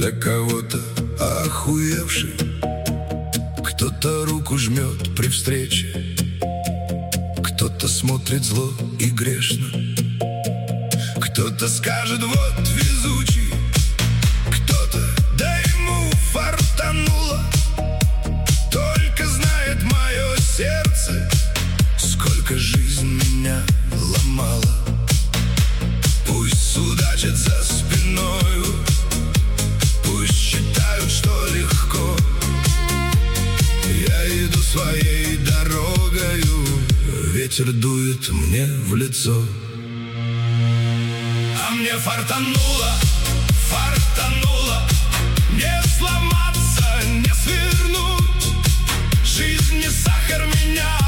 Для кого-то охуевший, кто-то руку жмет при встрече, кто-то смотрит зло и грешно, кто-то скажет: вот везучий, кто-то: да ему фартануло. Только знает мое сердце, сколько жизнь меня ломала. Пусть судачат за спиною, пусть считают, что легко. Я иду своей дорогою, ветер дует мне в лицо. А мне фартануло, фартануло, не сломаться, не свернуть. Жизнь не сахар, меня